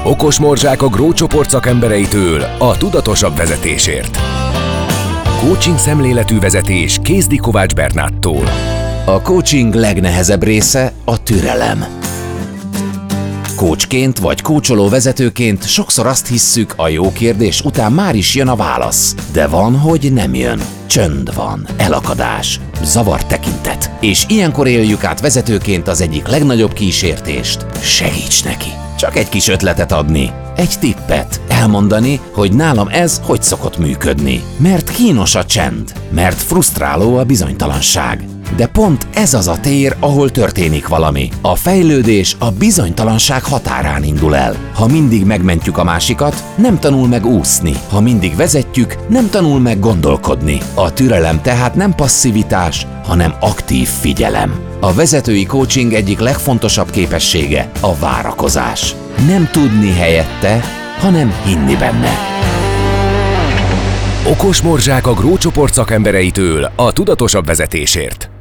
Okos morzsák a GROW csoport szakembereitől a tudatosabb vezetésért. Coaching szemléletű vezetés Kézdi Kovács Bernáttól. A coaching legnehezebb része a türelem. Coachként vagy coacholó vezetőként sokszor azt hisszük, a jó kérdés után már is jön a válasz. De van, hogy nem jön. Csönd van, elakadás, zavart tekintet. És ilyenkor éljük át vezetőként az egyik legnagyobb kísértést. Segíts neki! Csak egy kis ötletet adni, egy tippet, elmondani, hogy nálam ez hogy szokott működni. Mert kínos a csend, mert frusztráló a bizonytalanság. De pont ez az a tér, ahol történik valami. A fejlődés a bizonytalanság határán indul el. Ha mindig megmentjük a másikat, nem tanul meg úszni. Ha mindig vezetjük, nem tanul meg gondolkodni. A türelem tehát nem passzivitás, hanem aktív figyelem. A vezetői coaching egyik legfontosabb képessége a várakozás. Nem tudni helyette, hanem hinni benne. Okos morzsák a GROW csoport szakembereitől a tudatosabb vezetésért.